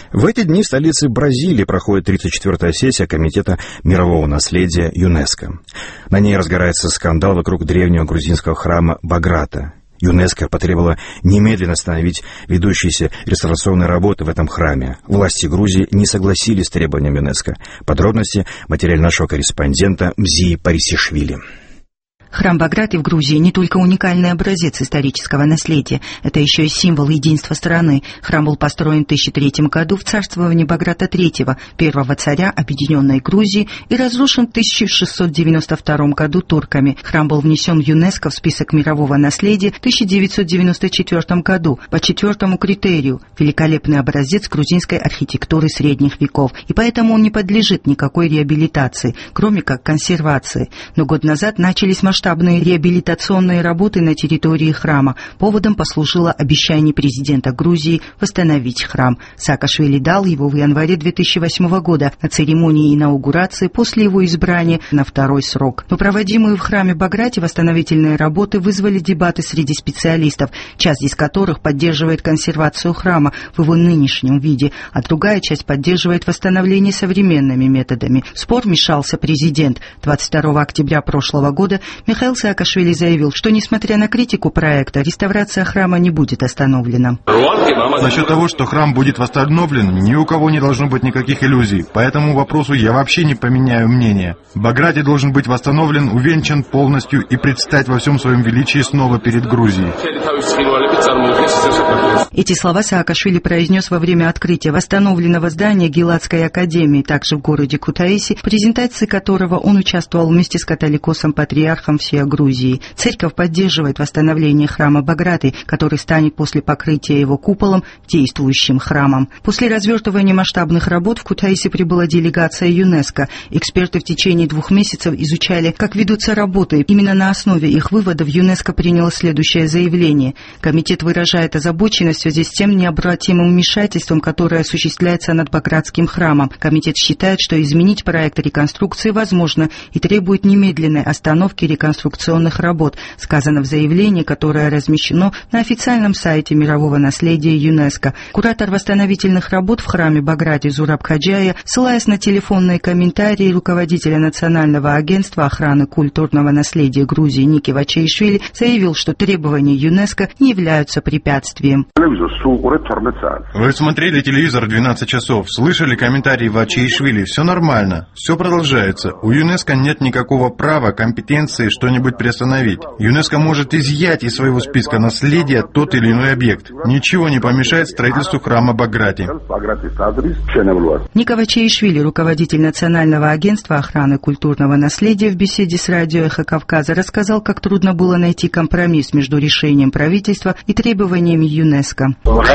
В эти дни в столице Бразилии проходит 34-я сессия Комитета мирового наследия ЮНЕСКО. На ней разгорается скандал вокруг древнего грузинского храма Баграта. ЮНЕСКО потребовала немедленно остановить ведущиеся реставрационные работы в этом храме. Власти Грузии не согласились с требованием ЮНЕСКо. Подробности в материале нашего корреспондента Мзии Парисишвили. Храм Баграты в Грузии не только уникальный образец исторического наследия, это еще и символ единства страны. Храм был построен в 1003 году в царствовании Баграта III, первого царя Объединенной Грузии, и разрушен в 1692 году турками. Храм был внесен в ЮНЕСКО в список мирового наследия в 1994 году по 4-му критерию – великолепный образец грузинской архитектуры средних веков, и поэтому он не подлежит никакой реабилитации, кроме как консервации. Но год назад начались масштабные реабилитационные работы на территории храма. Поводом послужило обещание президента Грузии восстановить храм. Саакашвили дал его в январе 2008 года на церемонии инаугурации после его избрания на второй срок. Но проводимые в храме Баграте восстановительные работы вызвали дебаты среди специалистов, часть из которых поддерживает консервацию храма в его нынешнем виде, а другая часть поддерживает восстановление современными методами. В спор вмешался президент. 22 октября прошлого года Михаил Саакашвили заявил, что, несмотря на критику проекта, реставрация храма не будет остановлена. Насчет того, что храм будет восстановлен, ни у кого не должно быть никаких иллюзий. По этому вопросу я вообще не поменяю мнение. Баграти должен быть восстановлен, увенчан полностью и предстать во всем своем величии снова перед Грузией. Эти слова Саакашвили произнес во время открытия восстановленного здания Геладской академии, также в городе Кутаиси, в презентации которого он участвовал вместе с католикосом-патриархом всей Грузии. Церковь поддерживает восстановление храма Баграты, который станет после покрытия его куполом действующим храмом. После развертывания масштабных работ в Кутаиси прибыла делегация ЮНЕСКо. Эксперты в течение 2 месяцев изучали, как ведутся работы. Именно на основе их выводов ЮНЕСКо приняло следующее заявление. Комитет выражает озабоченность в связи с тем необратимым вмешательством, которое осуществляется над Багратским храмом. Комитет считает, что изменить проект реконструкции возможно и требует немедленной остановки реконструкционных работ, сказано в заявлении, которое размещено на официальном сайте мирового наследия ЮНЕСКо. Куратор восстановительных работ в храме Баграти Зураб Хаджая, ссылаясь на телефонные комментарии руководителя Национального агентства охраны культурного наследия Грузии Ники Вачеишвили, заявил, что требования ЮНЕСКо не являются препятствием. Вы смотрели телевизор 12 часов, слышали комментарии Вачеишвили, все нормально, все продолжается. У ЮНЕСКо нет никакого права, компетенции что-нибудь приостановить. ЮНЕСКо может изъять из своего списка наследия тот или иной объект. Ничего не помешает строительству храма Баграти. Ника Вачеишвили, руководитель Национального агентства охраны культурного наследия, в беседе с радио «Эхо Кавказа» рассказал, как трудно было найти компромисс между решением правительства и требованиями ЮНЕСКо.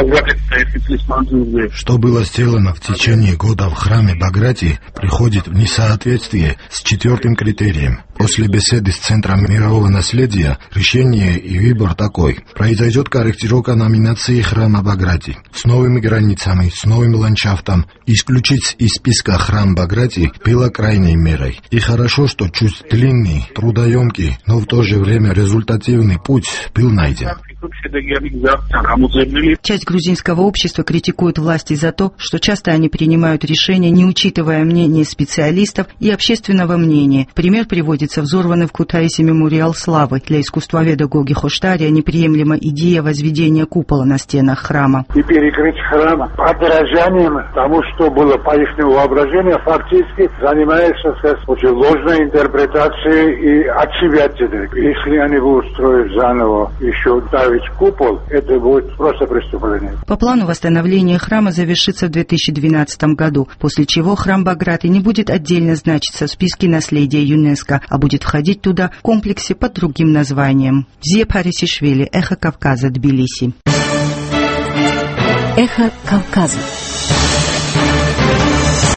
Что было сделано в течение года в храме Баграти, приходит в несоответствие с 4-м критерием. После беседы с Центром мирового наследия решение и выбор такой. Произойдет корректировка номинации храма Баграти с новыми границами, с новым ландшафтом. Исключить из списка храм Баграти было крайней мерой. И хорошо, что чуть длинный, трудоемкий, но в то же время результативный путь был найден. Часть грузинского общества критикует власти за то, что часто они принимают решения, не учитывая мнение специалистов и общественного мнения. Пример приводится взорванный в Кутаиси мемориал славы. Для искусствоведа Гоги Хоштария неприемлема идея возведения купола на стенах храма. И перекрыть храм подражанием тому, что было по их воображению, фактически занимается очень ложной интерпретацией и отсебятиной. Если они будут строить заново еще купол, это будет просто преступление. По плану восстановление храма завершится в 2012 году, после чего храм Баграти не будет отдельно значиться в списке наследия ЮНЕСКо, а будет входить туда в комплексе под другим названием. Мзия Парисишвили, Эхо Кавказа, Тбилиси. Эхо Кавказа.